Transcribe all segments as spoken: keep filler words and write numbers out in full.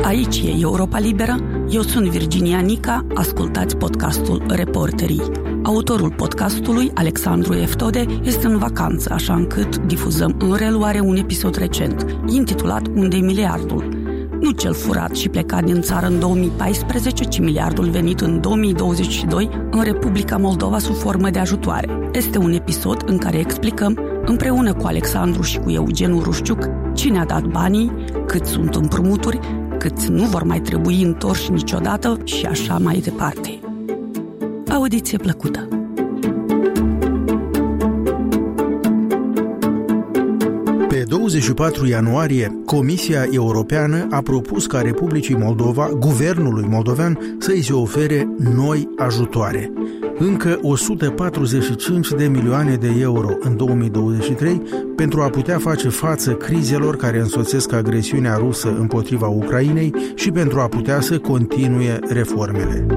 Aici e Europa Liberă, eu sunt Virginia Nica, ascultați podcastul Reporterii. Autorul podcastului, Alexandru Eftode, este în vacanță, așa încât difuzăm în reluare un episod recent, intitulat Unde-i miliardul? Nu cel furat și plecat din țară în două mii paisprezece, ci miliardul venit în două mii douăzeci și doi în Republica Moldova sub formă de ajutoare. Este un episod în care explicăm, împreună cu Alexandru și cu Eugen Urușciuc, cine a dat banii, cât sunt împrumuturi, câți nu vor mai trebui întorși niciodată și așa mai departe. Audiție plăcută! Pe douăzeci și patru ianuarie, Comisia Europeană a propus ca Republicii Moldova, guvernului moldovean, să îi se ofere noi ajutoare. Încă o sută patruzeci și cinci de milioane de euro în două mii douăzeci și trei pentru a putea face față crizelor care însoțesc agresiunea rusă împotriva Ucrainei și pentru a putea să continue reformele.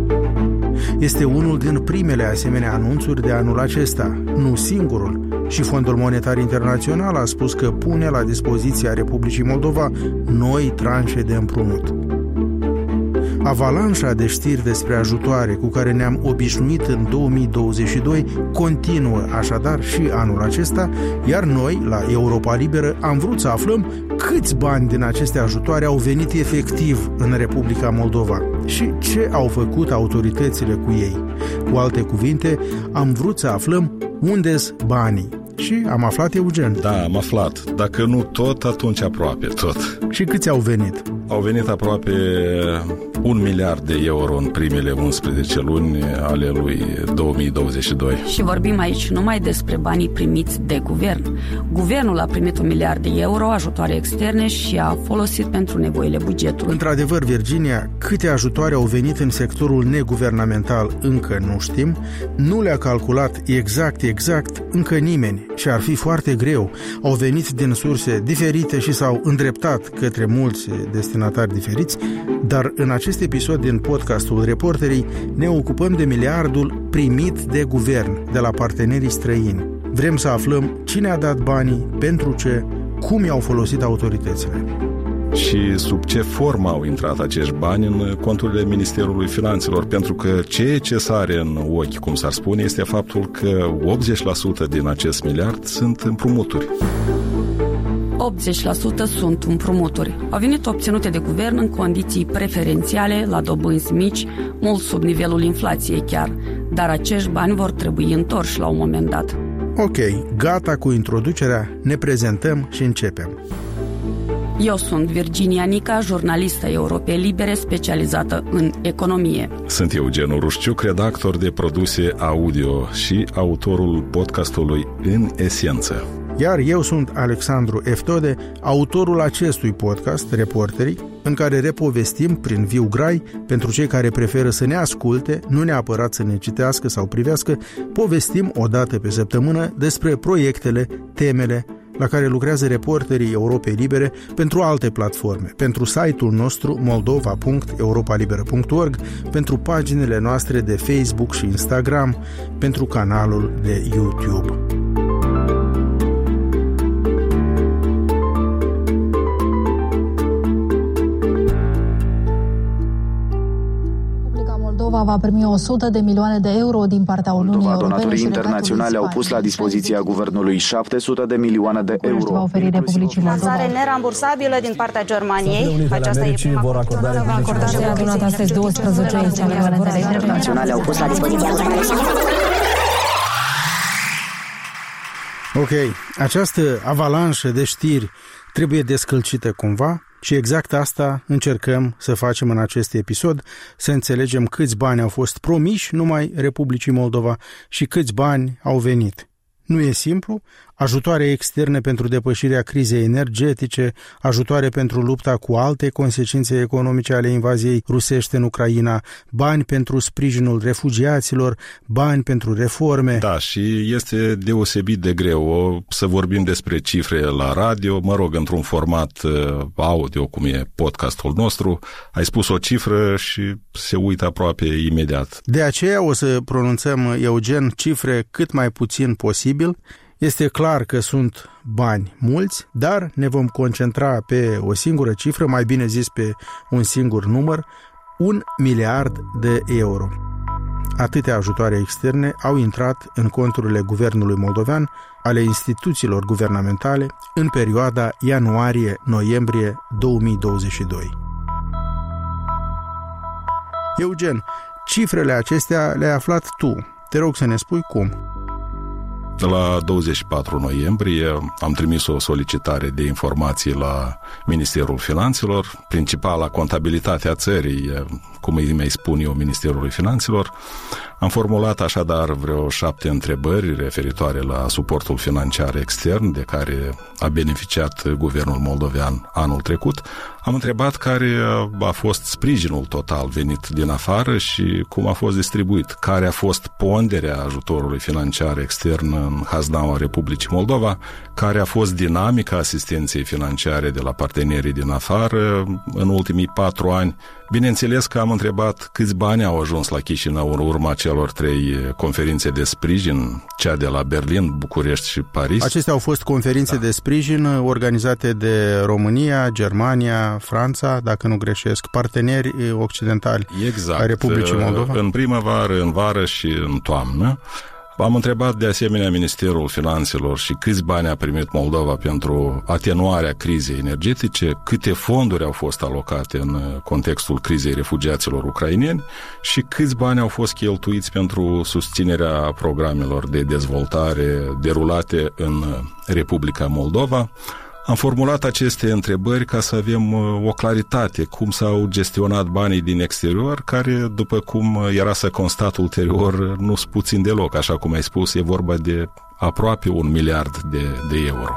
Este unul din primele asemenea anunțuri de anul acesta, nu singurul, și Fondul Monetar Internațional a spus că pune la dispoziția Republicii Moldova noi tranșe de împrumut. Avalanșa de știri despre ajutoare cu care ne-am obișnuit în două mii douăzeci și doi continuă așadar și anul acesta, iar noi, la Europa Liberă, am vrut să aflăm câți bani din aceste ajutoare au venit efectiv în Republica Moldova și ce au făcut autoritățile cu ei. Cu alte cuvinte, am vrut să aflăm unde-s banii. Și am aflat, Eugen. Da, am aflat. Dacă nu tot, atunci aproape tot. Și câți au venit? Au venit aproape un miliard de euro în primele unsprezece luni ale lui două mii douăzeci și doi. Și vorbim aici numai despre banii primiți de guvern. Guvernul a primit un miliard de euro ajutoare externe și a folosit pentru nevoile bugetului. Într-adevăr, Virginia, câte ajutoare au venit în sectorul neguvernamental încă nu știm, nu le-a calculat exact, exact încă nimeni. Și ar fi foarte greu. Au venit din surse diferite și s-au îndreptat către mulți destinatari diferiți, dar în acest episod din podcastul Reporterii ne ocupăm de miliardul primit de guvern, de la partenerii străini. Vrem să aflăm cine a dat banii, pentru ce, cum i-au folosit autoritățile. Și sub ce formă au intrat acești bani în conturile Ministerului Finanțelor, pentru că ceea ce sare în ochi, cum s-ar spune, este faptul că optzeci la sută din acest miliard sunt împrumuturi. optzeci la sută sunt împrumuturi. Au venit obținute de guvern în condiții preferențiale, la dobânzi mici, mult sub nivelul inflației chiar, dar acești bani vor trebui întorși la un moment dat. Ok, gata cu introducerea, ne prezentăm și începem. Eu sunt Virginia Nica, jurnalistă Europei Libere specializată în economie. Sunt Eugen Urușciuc, redactor de produse audio și autorul podcastului În Esență. Iar eu sunt Alexandru Eftode, autorul acestui podcast, Reporterii, în care repovestim prin viu grai, pentru cei care preferă să ne asculte, nu neapărat să ne citească sau privească, povestim o dată pe săptămână despre proiectele, temele la care lucrează reporterii Europei Libere pentru alte platforme, pentru site-ul nostru moldova punct europa liberă punct org, pentru paginile noastre de Facebook și Instagram, pentru canalul de YouTube. Va primi o sută de milioane de euro din partea Uniunii Europene. Donatorii internaționale au pus la dispoziția guvernului șapte sute de milioane de euro. Va oferi Republicii Moldova finanțare nerambursabilă din partea Germaniei. Aceasta e prima vor acorda și a adunat astăzi douăsprezece milioane de euro. Internaționale au pus la dispoziția guvernului. Ok, această avalanșă de știri trebuie descălcită cumva. Și exact asta încercăm să facem în acest episod, să înțelegem câți bani au fost promiși numai Republicii Moldova și câți bani au venit. Nu e simplu, ajutoare externe pentru depășirea crizei energetice, ajutoare pentru lupta cu alte consecințe economice ale invaziei rusești în Ucraina, bani pentru sprijinul refugiaților, bani pentru reforme. Da, și este deosebit de greu o, să vorbim despre cifre la radio, mă rog, într-un format audio, cum e podcastul nostru, ai spus o cifră și se uită aproape imediat. De aceea o să pronunțăm, Eugen, cifre cât mai puțin posibil, Este clar că sunt bani mulți, dar ne vom concentra pe o singură cifră, mai bine zis pe un singur număr, un miliard de euro. Atâtea ajutoare externe au intrat în conturile guvernului moldovean, ale instituțiilor guvernamentale, în perioada ianuarie-noiembrie două mii douăzeci și doi. Eugen, cifrele acestea le-ai aflat tu. Te rog să ne spui cum. La douăzeci și patru noiembrie am trimis o solicitare de informații la Ministerul Finanțelor, principala contabilitate a țării, cum îi mai spun eu, Ministerului Finanțelor. Am formulat așadar vreo șapte întrebări referitoare la suportul financiar extern de care a beneficiat guvernul moldovean anul trecut. Am întrebat care a fost sprijinul total venit din afară și cum a fost distribuit, care a fost ponderea ajutorului financiar extern în haznaua Republicii Moldova, care a fost dinamica asistenței financiare de la partenerii din afară în ultimii patru ani. Bineînțeles că am întrebat câți bani au ajuns la Chișinău în urma celor trei conferințe de sprijin, cea de la Berlin, București și Paris. Acestea au fost conferințe da. de sprijin organizate de România, Germania, Franța, dacă nu greșesc, parteneri occidentali exact. ai Republicii Moldova. În primăvară, în vară și în toamnă. Am întrebat de asemenea Ministerul Finanțelor și câți bani a primit Moldova pentru atenuarea crizei energetice, câte fonduri au fost alocate în contextul crizei refugiaților ucraineni și câți bani au fost cheltuiți pentru susținerea programelor de dezvoltare derulate în Republica Moldova. Am formulat aceste întrebări ca să avem o claritate cum s-au gestionat banii din exterior, care, după cum era să constat ulterior, nu sunt puțin deloc. Așa cum ai spus, e vorba de aproape un miliard de, de euro.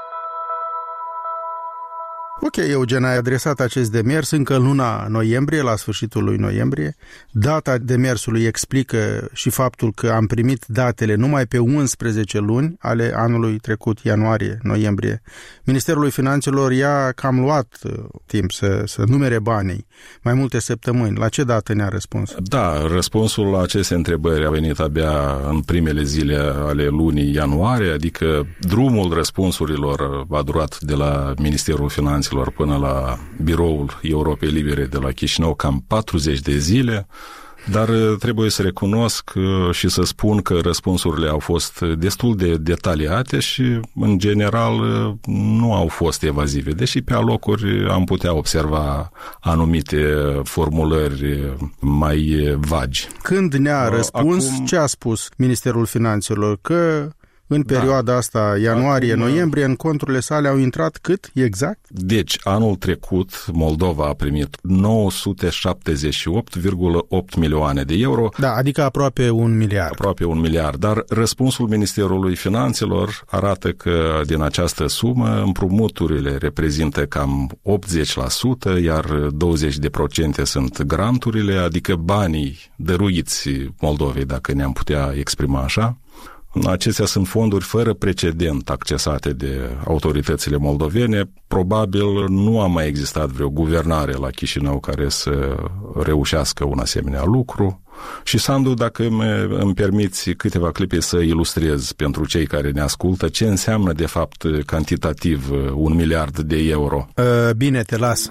Ok, Eugen, ai adresat acest demers încă în luna noiembrie, la sfârșitul lui noiembrie. Data demersului explică și faptul că am primit datele numai pe unsprezece luni ale anului trecut, ianuarie-noiembrie. Ministerul Finanțelor i-a cam luat timp să, să numere banii, mai multe săptămâni. La ce dată ne-a răspuns? Da, răspunsul la aceste întrebări a venit abia în primele zile ale lunii ianuarie, adică drumul răspunsurilor a durat de la Ministerul Finanțelor până la biroul Europei Libere de la Chișinău cam patruzeci de zile, dar trebuie să recunosc și să spun că răspunsurile au fost destul de detaliate și, în general, nu au fost evazive, deși pe alocuri am putea observa anumite formulări mai vagi. Când ne-a răspuns, Acum... ce a spus Ministerul Finanțelor? Că în perioada da. asta, ianuarie-noiembrie, în conturile sale au intrat cât exact? Deci, anul trecut, Moldova a primit nouă sute șaptezeci și opt virgulă opt milioane de euro. Da, adică aproape un miliard. Aproape un miliard, dar răspunsul Ministerului Finanțelor arată că din această sumă împrumuturile reprezintă cam optzeci la sută, iar douăzeci la sută sunt granturile, adică banii dăruiți Moldovei, dacă ne-am putea exprima așa. Acestea sunt fonduri fără precedent accesate de autoritățile moldovene. Probabil nu a mai existat vreo guvernare la Chișinău care să reușească un asemenea lucru. Și, Sandu, dacă îmi permiți câteva clipe să ilustrez pentru cei care ne ascultă ce înseamnă de fapt cantitativ un miliard de euro. Bine, te las.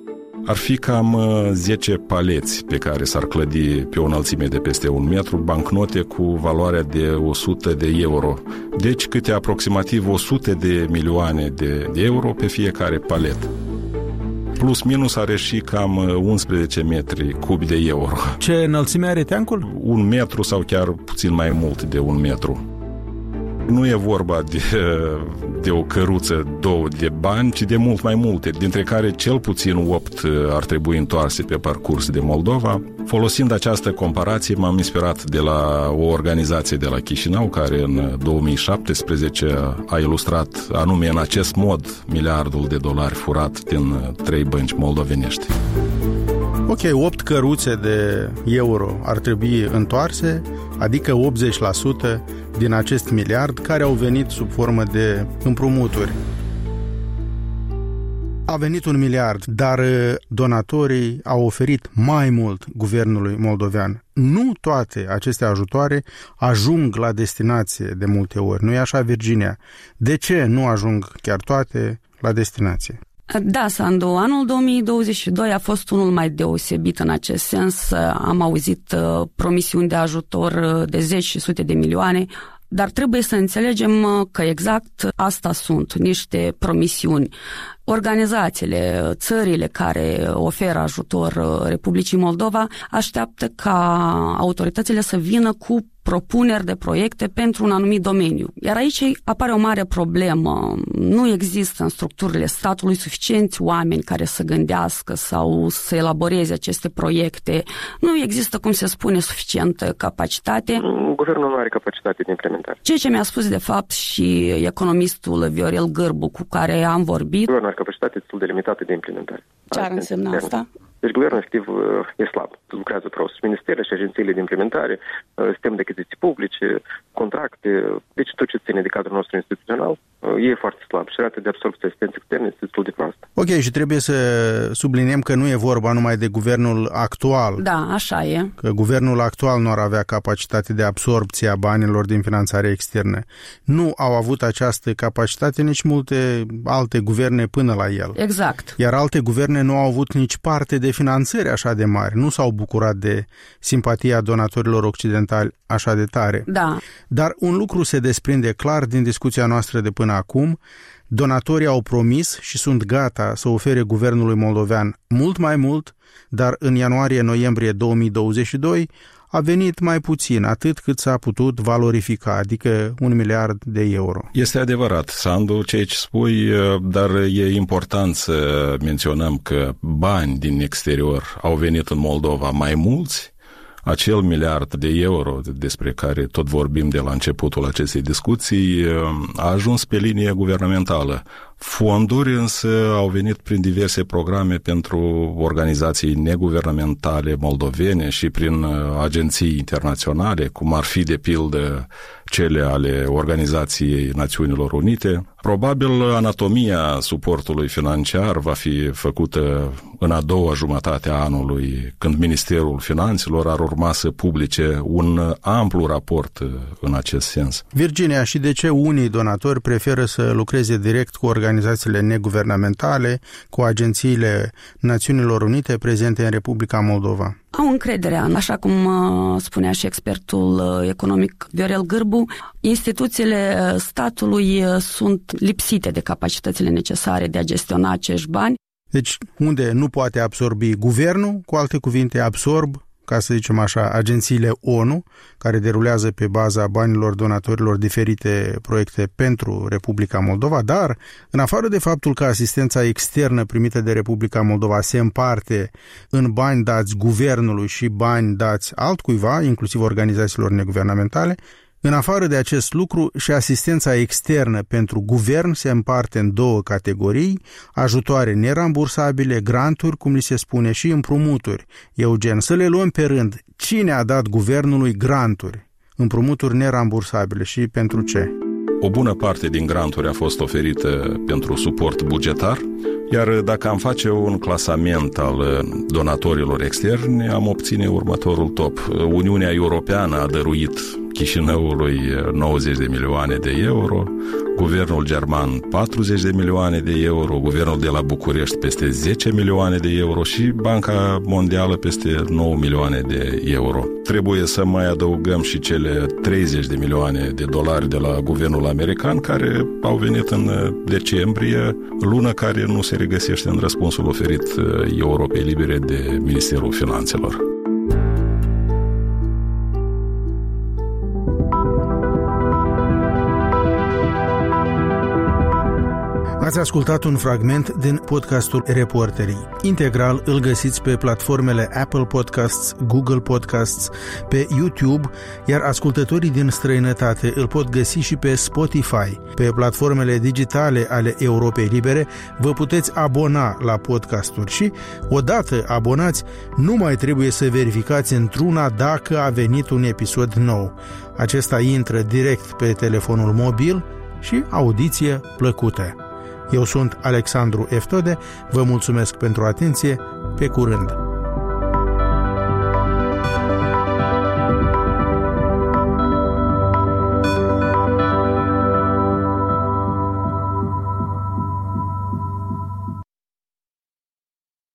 Ar fi cam zece paleți pe care s-ar clădi pe o înălțime de peste un metru, bancnote cu valoarea de o sută de euro. Deci câte aproximativ o sută de milioane de, de euro pe fiecare palet. Plus minus are și cam unsprezece metri cubi de euro. Ce înălțime are teancul? Un metru sau chiar puțin mai mult de un metru. Nu e vorba de, de o căruță, două de bani, ci de mult mai multe, dintre care cel puțin opt ar trebui întoarse pe parcurs de Moldova. Folosind această comparație, m-am inspirat de la o organizație de la Chișinău, care în două mii șaptesprezece a ilustrat anume în acest mod miliardul de dolari furat din trei bănci moldovenești. Ok, opt căruțe de euro ar trebui întoarse, adică optzeci la sută din acest miliard care au venit sub formă de împrumuturi. A venit un miliard, dar donatorii au oferit mai mult guvernului moldovean. Nu toate aceste ajutoare ajung la destinație de multe ori. Nu e așa, Virginia? De ce nu ajung chiar toate la destinație? Da, Sandu, anul două mii douăzeci și doi a fost unul mai deosebit în acest sens. Am auzit promisiuni de ajutor de zeci și sute de milioane, dar trebuie să înțelegem că exact asta sunt, niște promisiuni. Organizațiile, țările care oferă ajutor Republicii Moldova așteaptă ca autoritățile să vină cu propuneri de proiecte pentru un anumit domeniu. Iar aici apare o mare problemă. Nu există în structurile statului suficienți oameni care să gândească sau să elaboreze aceste proiecte. Nu există, cum se spune, suficientă capacitate. Guvernul nu are capacitate de implementare. Ceea ce mi-a spus de fapt și economistul Viorel Gârbu, cu care am vorbit. Guvernul are capacitate destul de limitată de implementare. Ce ar însemna asta? Deci guvernul efectiv e slab. Lucrează prost. Ministerele și agențiile de implementare, sistem de achiziții publice, contracte, deci tot ce ține de cadrul nostru instituțional, e foarte slab și rata de absorbție asistență externe este destul de proastă. Ok, și trebuie să subliniem că nu e vorba numai de guvernul actual. Da, așa e. Că guvernul actual nu ar avea capacitate de absorbție a banilor din finanțare externă. Nu au avut această capacitate nici multe alte guverne până la el. Exact. Iar alte guverne nu au avut nici parte de finanțări așa de mari, nu s-au bucurat de simpatia donatorilor occidentali așa de tare. Da. Dar un lucru se desprinde clar din discuția noastră de până acum: donatorii au promis și sunt gata să ofere guvernului moldovean mult mai mult, dar în ianuarie-noiembrie două mii douăzeci și doi a venit mai puțin, atât cât s-a putut valorifica, adică un miliard de euro. Este adevărat, Sandu, ceea ce spui, dar e important să menționăm că bani din exterior au venit în Moldova mai mulți. Acel miliard de euro despre care tot vorbim de la începutul acestei discuții a ajuns pe linie guvernamentală. Fonduri însă au venit prin diverse programe pentru organizații neguvernamentale moldovene și prin agenții internaționale, cum ar fi de pildă cele ale Organizației Națiunilor Unite. Probabil anatomia suportului financiar va fi făcută în a doua jumătate a anului, când Ministerul Finanțelor ar urma să publice un amplu raport în acest sens. Virginia, și de ce unii donatori preferă să lucreze direct cu organizațiile neguvernamentale, cu agențiile Națiunilor Unite prezente în Republica Moldova? Au încredere, așa cum spunea și expertul economic Viorel Gârbu, instituțiile statului sunt lipsite de capacitățile necesare de a gestiona acești bani. Deci, unde nu poate absorbi guvernul, cu alte cuvinte, absorb, ca să zicem așa, agențiile O N U, care derulează pe baza banilor donatorilor diferite proiecte pentru Republica Moldova, dar, în afară de faptul că asistența externă primită de Republica Moldova se împarte în bani dați guvernului și bani dați altcuiva, inclusiv organizațiilor neguvernamentale, în afară de acest lucru, și asistența externă pentru guvern se împarte în două categorii: ajutoare nerambursabile, granturi, cum li se spune, și împrumuturi. Eugen, să le luăm pe rând. Cine a dat guvernului granturi, împrumuturi nerambursabile și pentru ce? O bună parte din granturi a fost oferită pentru suport bugetar, iar dacă am face un clasament al donatorilor externi, am obține următorul top. Uniunea Europeană a dăruit Chișinăului nouăzeci de milioane de euro, guvernul german patruzeci de milioane de euro, guvernul de la București peste zece milioane de euro și Banca Mondială peste nouă milioane de euro. Trebuie să mai adăugăm și cele treizeci de milioane de dolari de la guvernul american, care au venit în decembrie, lună care nu se regăsește în răspunsul oferit Europei Libere de Ministerul Finanțelor. Ați ascultat un fragment din podcastul Reporterii. Integral îl găsiți pe platformele Apple Podcasts, Google Podcasts, pe YouTube, iar ascultătorii din străinătate îl pot găsi și pe Spotify. Pe platformele digitale ale Europei Libere vă puteți abona la podcasturi și, odată abonați, nu mai trebuie să verificați într-una dacă a venit un episod nou. Acesta intră direct pe telefonul mobil și audiție plăcută. Eu sunt Alexandru Eftode, vă mulțumesc pentru atenție, pe curând!